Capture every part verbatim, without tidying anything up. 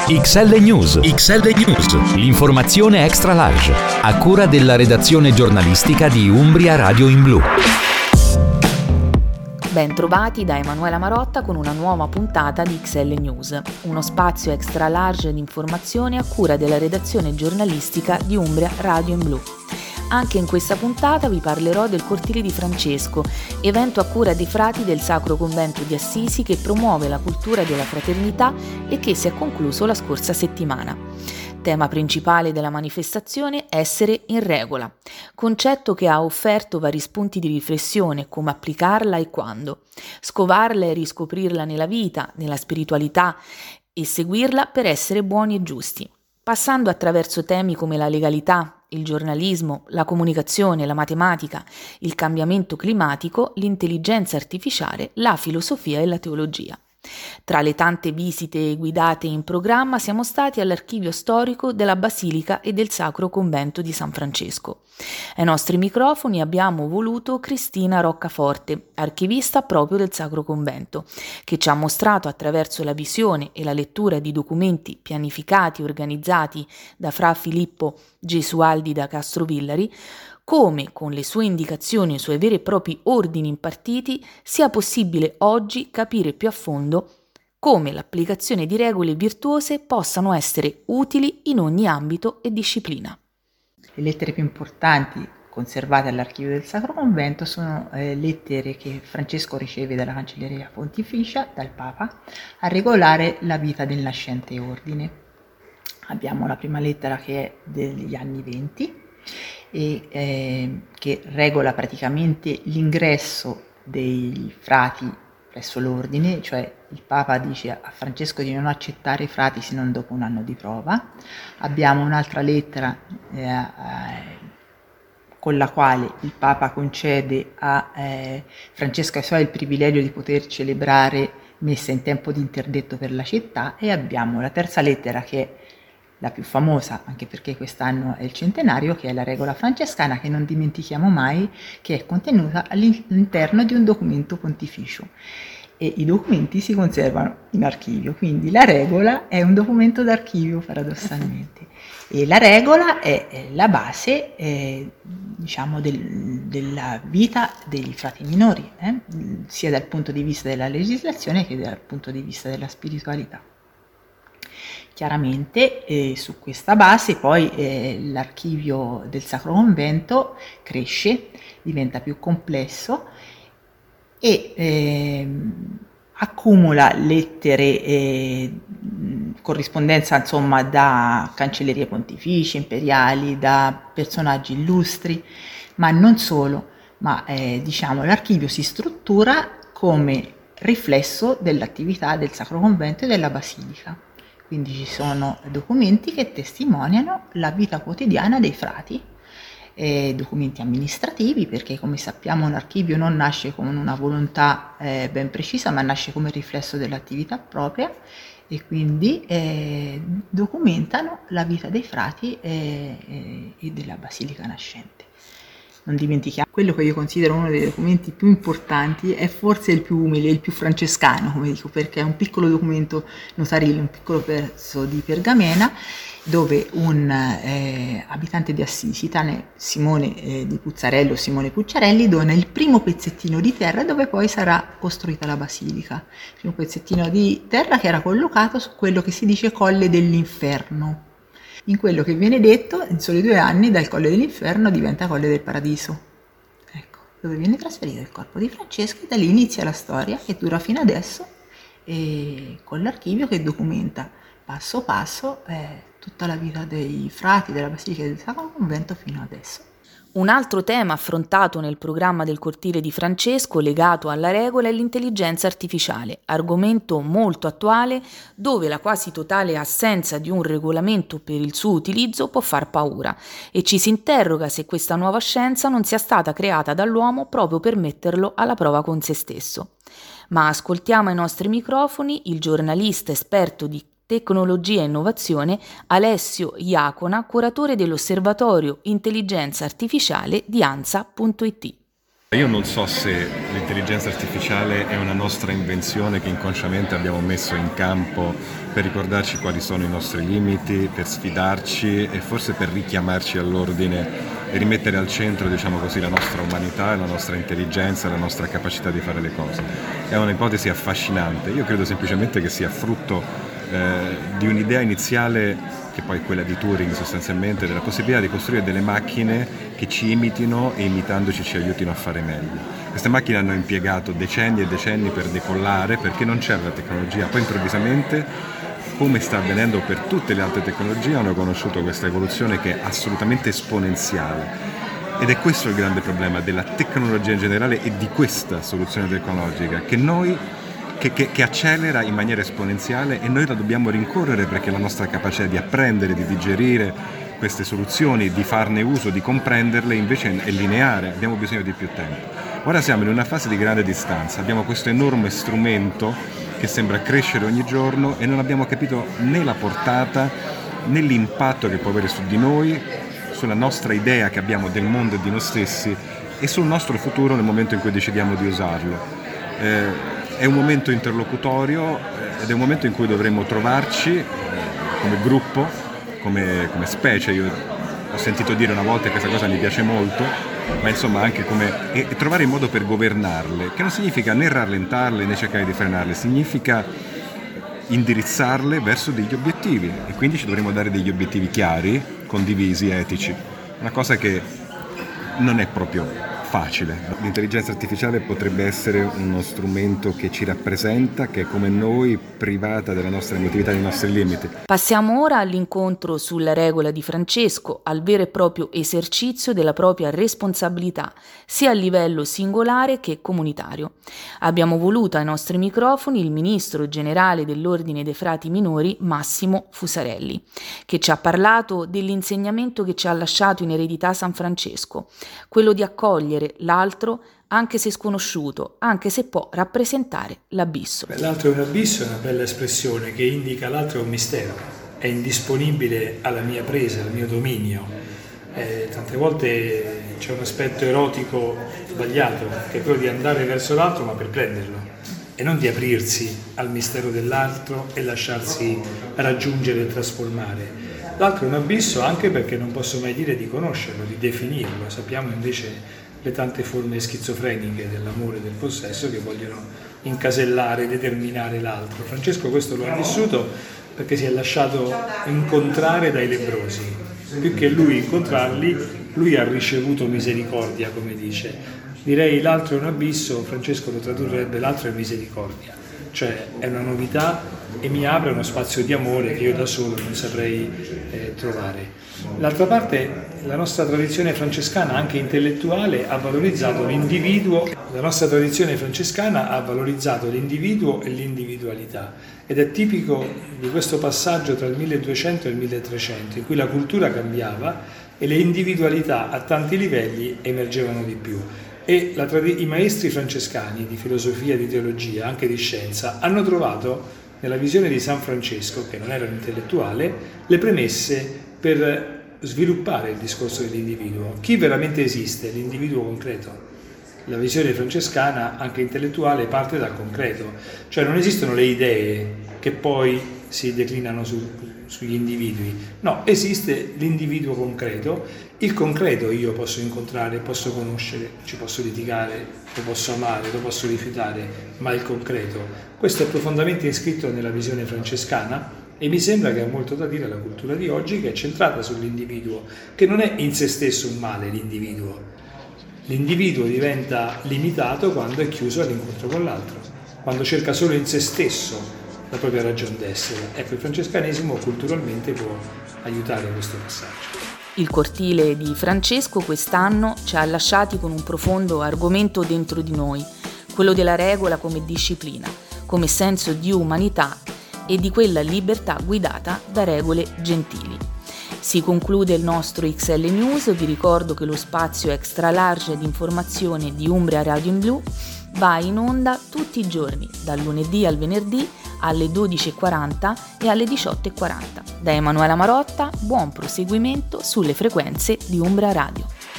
X L News. X L News. L'informazione extra large, a cura della redazione giornalistica di Umbria Radio in Blu. Ben trovati da Emanuela Marotta con una nuova puntata di X L News, uno spazio extra large di informazione a cura della redazione giornalistica di Umbria Radio in Blu. Anche in questa puntata vi parlerò del Cortile di Francesco, evento a cura dei frati del Sacro Convento di Assisi che promuove la cultura della fraternità e che si è concluso la scorsa settimana. Tema principale della manifestazione: essere in regola, concetto che ha offerto vari spunti di riflessione, come applicarla e quando, scovarla e riscoprirla nella vita, nella spiritualità e seguirla per essere buoni e giusti, passando attraverso temi come la legalità, il giornalismo, la comunicazione, la matematica, il cambiamento climatico, l'intelligenza artificiale, la filosofia e la teologia. Tra le tante visite guidate in programma siamo stati all'archivio storico della Basilica e del Sacro Convento di San Francesco. Ai nostri microfoni abbiamo voluto Cristina Roccaforte, archivista proprio del Sacro Convento, che ci ha mostrato attraverso la visione e la lettura di documenti pianificati e organizzati da Fra Filippo Gesualdi da Castrovillari come, con le sue indicazioni e i suoi veri e propri ordini impartiti, sia possibile oggi capire più a fondo come l'applicazione di regole virtuose possano essere utili in ogni ambito e disciplina. Le lettere più importanti conservate all'archivio del Sacro Convento sono eh, lettere che Francesco riceve dalla Cancelleria Pontificia, dal Papa, a regolare la vita del nascente ordine. Abbiamo la prima lettera che è degli anni venti, e eh, che regola praticamente l'ingresso dei frati presso l'ordine, cioè il Papa dice a Francesco di non accettare i frati se non dopo un anno di prova. Abbiamo un'altra lettera eh, eh, con la quale il Papa concede a eh, Francesco e ai suoi il privilegio di poter celebrare messa in tempo di interdetto per la città, e abbiamo la terza lettera che è la più famosa, anche perché quest'anno è il centenario, che è la regola francescana, che non dimentichiamo mai, che è contenuta all'interno di un documento pontificio, e i documenti si conservano in archivio, quindi la regola è un documento d'archivio paradossalmente, e la regola è la base eh, diciamo del, della vita dei frati minori, eh? sia dal punto di vista della legislazione che dal punto di vista della spiritualità. Chiaramente eh, su questa base poi eh, l'archivio del Sacro Convento cresce, diventa più complesso e eh, accumula lettere, eh, corrispondenza insomma da cancellerie pontificie, imperiali, da personaggi illustri, ma non solo, ma eh, diciamo l'archivio si struttura come riflesso dell'attività del Sacro Convento e della Basilica. Quindi ci sono documenti che testimoniano la vita quotidiana dei frati, eh, documenti amministrativi, perché come sappiamo un archivio non nasce con una volontà eh, ben precisa, ma nasce come riflesso dell'attività propria, e quindi eh, documentano la vita dei frati eh, eh, e della Basilica nascente. Non dimentichiamo, quello che io considero uno dei documenti più importanti è forse il più umile, il più francescano, come dico, perché è un piccolo documento notarile, un piccolo pezzo di pergamena, dove un eh, abitante di Assisi, tale Simone eh, di Puzzarello, Simone Pucciarelli, dona il primo pezzettino di terra dove poi sarà costruita la basilica. Il primo pezzettino di terra che era collocato su quello che si dice Colle dell'Inferno. In quello che viene detto, in soli due anni dal Colle dell'Inferno diventa Colle del Paradiso, ecco, dove viene trasferito il corpo di Francesco, e da lì inizia la storia che dura fino adesso, e con l'archivio che documenta passo passo eh, tutta la vita dei frati della Basilica del Sacro Convento fino adesso. Un altro tema affrontato nel programma del Cortile di Francesco legato alla regola è l'intelligenza artificiale, argomento molto attuale dove la quasi totale assenza di un regolamento per il suo utilizzo può far paura, e ci si interroga se questa nuova scienza non sia stata creata dall'uomo proprio per metterlo alla prova con se stesso. Ma ascoltiamo ai nostri microfoni il giornalista esperto di Tecnologia e Innovazione Alessio Iacona, curatore dell'Osservatorio Intelligenza Artificiale di ANSA punto it. Io non so se l'intelligenza artificiale è una nostra invenzione che inconsciamente abbiamo messo in campo per ricordarci quali sono i nostri limiti, per sfidarci e forse per richiamarci all'ordine e rimettere al centro, diciamo così, la nostra umanità, la nostra intelligenza, la nostra capacità di fare le cose. È un'ipotesi affascinante. Io credo semplicemente che sia frutto eh, di un'idea iniziale, che poi è quella di Turing sostanzialmente, della possibilità di costruire delle macchine che ci imitino e imitandoci ci aiutino a fare meglio. Queste macchine hanno impiegato decenni e decenni per decollare perché non c'era la tecnologia, poi improvvisamente, come sta avvenendo per tutte le altre tecnologie, hanno conosciuto questa evoluzione che è assolutamente esponenziale. Ed è questo il grande problema della tecnologia in generale e di questa soluzione tecnologica, che noi Che, che, che accelera in maniera esponenziale e noi la dobbiamo rincorrere perché la nostra capacità di apprendere, di digerire queste soluzioni, di farne uso, di comprenderle invece è lineare, abbiamo bisogno di più tempo. Ora siamo in una fase di grande distanza, abbiamo questo enorme strumento che sembra crescere ogni giorno e non abbiamo capito né la portata né l'impatto che può avere su di noi, sulla nostra idea che abbiamo del mondo e di noi stessi e sul nostro futuro nel momento in cui decidiamo di usarlo. Eh, È un momento interlocutorio ed è un momento in cui dovremmo trovarci eh, come gruppo, come, come specie. Io ho sentito dire una volta, e questa cosa mi piace molto, ma insomma anche come e, e trovare il modo per governarle, che non significa né rallentarle né cercare di frenarle, significa indirizzarle verso degli obiettivi e quindi ci dovremo dare degli obiettivi chiari, condivisi, etici, una cosa che non è proprio facile. L'intelligenza artificiale potrebbe essere uno strumento che ci rappresenta, che è come noi, privata della nostra emotività, dei nostri limiti. Passiamo ora all'incontro sulla regola di Francesco, al vero e proprio esercizio della propria responsabilità, sia a livello singolare che comunitario. Abbiamo voluto ai nostri microfoni il ministro generale dell'Ordine dei Frati Minori, Massimo Fusarelli, che ci ha parlato dell'insegnamento che ci ha lasciato in eredità San Francesco, quello di accogliere l'altro anche se sconosciuto, anche se può rappresentare l'abisso. Beh, l'altro è un abisso, è una bella espressione che indica l'altro è un mistero, è indisponibile alla mia presa, al mio dominio. Eh, tante volte c'è un aspetto erotico sbagliato, che è quello di andare verso l'altro ma per prenderlo e non di aprirsi al mistero dell'altro e lasciarsi raggiungere e trasformare. L'altro è un abisso anche perché non posso mai dire di conoscerlo, di definirlo. Sappiamo invece le tante forme schizofreniche dell'amore e del possesso che vogliono incasellare, determinare l'altro. Francesco questo lo ha vissuto perché si è lasciato incontrare dai lebbrosi. Più che lui incontrarli, lui ha ricevuto misericordia, come dice. Direi l'altro è un abisso, Francesco lo tradurrebbe, l'altro è misericordia. Cioè è una novità e mi apre uno spazio di amore che io da solo non saprei eh, trovare. D'altra parte la nostra tradizione francescana, anche intellettuale, ha valorizzato l'individuo, la nostra tradizione francescana ha valorizzato l'individuo e l'individualità ed è tipico di questo passaggio tra il milleduecento e il milletrecento in cui la cultura cambiava e le individualità a tanti livelli emergevano di più. E la, i maestri francescani di filosofia, di teologia, anche di scienza, hanno trovato nella visione di San Francesco, che non era un intellettuale, le premesse per sviluppare il discorso dell'individuo. Chi veramente esiste? L'individuo concreto. La visione francescana, anche intellettuale, parte dal concreto, cioè non esistono le idee che poi si declinano su, sugli individui, no, esiste l'individuo concreto, il concreto io posso incontrare, posso conoscere, ci posso litigare, lo posso amare, lo posso rifiutare, ma il concreto, questo è profondamente iscritto nella visione francescana e mi sembra che ha molto da dire alla cultura di oggi che è centrata sull'individuo, che non è in se stesso un male l'individuo. L'individuo diventa limitato quando è chiuso all'incontro con l'altro, quando cerca solo in se stesso la propria ragion d'essere. Ecco, il francescanesimo culturalmente può aiutare questo passaggio. Il cortile di Francesco quest'anno ci ha lasciati con un profondo argomento dentro di noi, quello della regola come disciplina, come senso di umanità e di quella libertà guidata da regole gentili. Si conclude il nostro X L News, vi ricordo che lo spazio extra large di informazione di Umbria Radio in Blu va in onda tutti i giorni, dal lunedì al venerdì alle dodici e quaranta e alle diciotto e quaranta. Da Emanuela Marotta, buon proseguimento sulle frequenze di Umbria Radio.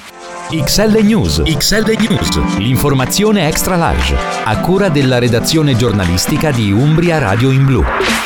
X L News. X L News. L'informazione extra large. A cura della redazione giornalistica di Umbria Radio in Blu.